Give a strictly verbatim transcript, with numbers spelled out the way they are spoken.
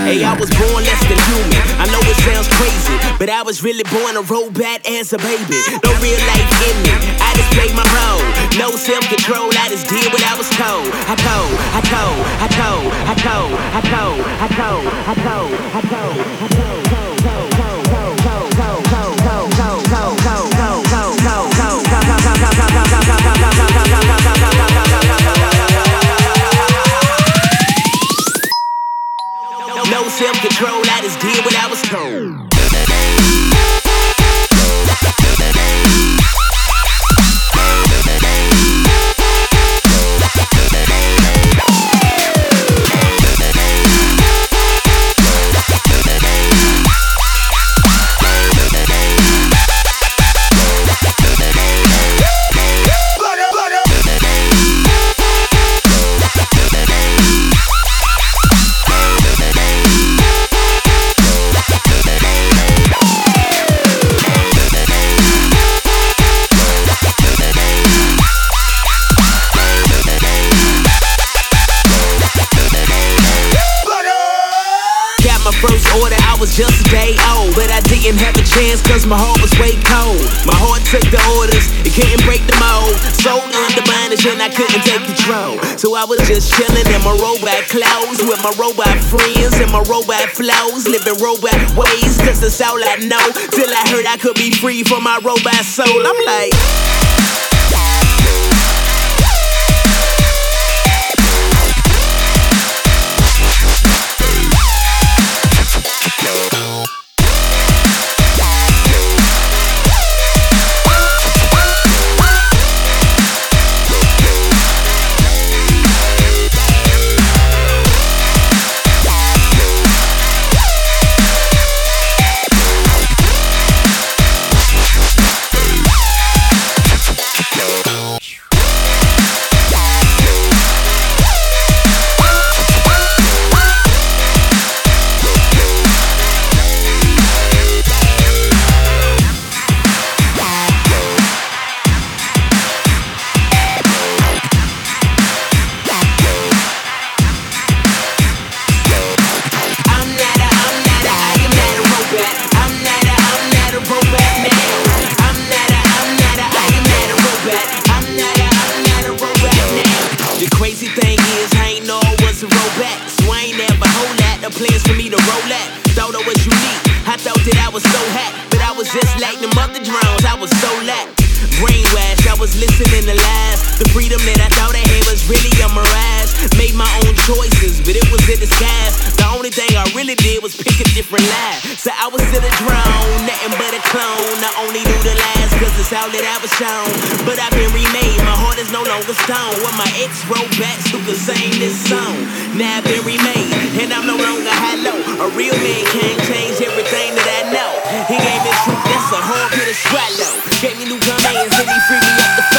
Hey, I was born less than human. I know it sounds crazy, but I was really born a robot as a baby. No real life in me, I just played my role. No self-control, I just did what I was told. I told, I told, I told, I told, I told, I told, I told, I told, I told, no self-control, I just did what I was told. First order, I was just a day old, but I didn't have a chance cause my heart was way cold. My heart took the orders, it couldn't break the mold. So undermined and I couldn't take control. So I was just chilling in my robot clothes with my robot friends and my robot flows, living robot ways cause that's all I know. Till I heard I could be free from my robot soul. I'm like, plans for me to roll at. Thought I was unique, I thought that I was so hot, but I was just like them other drones, I was so lack. Brainwashed, I was listening to lies. The freedom that I thought I had was really a mirage. Made my own choices, but it was in disguise. The only thing I really did was pick a different lie. So I was still a drone, nothing but a clone. I only knew the lies cause it's all that I was shown. But I've been remade, my heart is no longer stone. When my ex wrote back who could sing this song. Now I've been remade, and I'm no longer hollow. A real man can't change everything that I know. He gave me truth, that's a hard pill to swallow. Gave me new commands and he freed me up the